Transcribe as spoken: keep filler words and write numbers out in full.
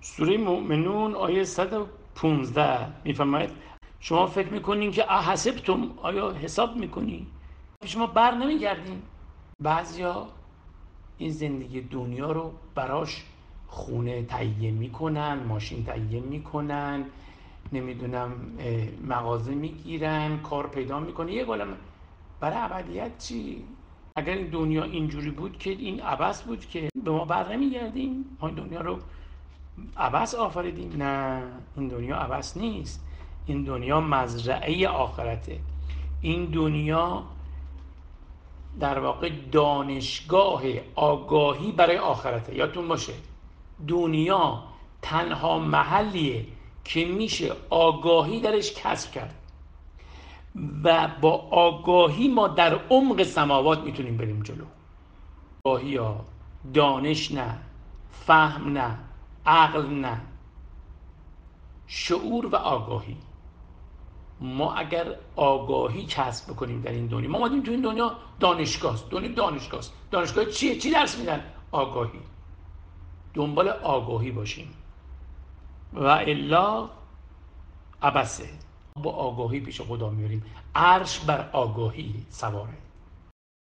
سوره مؤمنون آیه صد و پانزده میفرماید شما فکر میکنین که احسبتم، آیا حساب میکنین شما بر نمیگردین؟ بعضیا این زندگی دنیا رو براش خونه تهیه میکنن، ماشین تهیه میکنن، نمیدونم مغازه میگیرن، کار پیدا میکنه. یه گلم برای ابدیت چی؟ اگر این دنیا اینجوری بود که این عبث بود که به ما بر نمیگردیم، ما این دنیا رو عبث آفریدیم؟ نه، این دنیا عبث نیست. این دنیا مزرعه آخرته. این دنیا در واقع دانشگاه آگاهی برای آخرته. یادتون باشه دنیا تنها محلیه که میشه آگاهی درش کسب کرد و با آگاهی ما در عمق سماوات میتونیم بریم جلو. آگاهی ها، دانش نه، فهم نه، عقل نه، شعور و آگاهی. ما اگر آگاهی کسب بکنیم در این دنیا، ما اومدیم تو این دنیا دانشگاه است. دنیا دانشگاه است. دانشگاه چیه؟ چی درس میدن؟ آگاهی. دنبال آگاهی باشیم و الا عبسه. با آگاهی پیش خدا میاریم. عرش بر آگاهی سواره.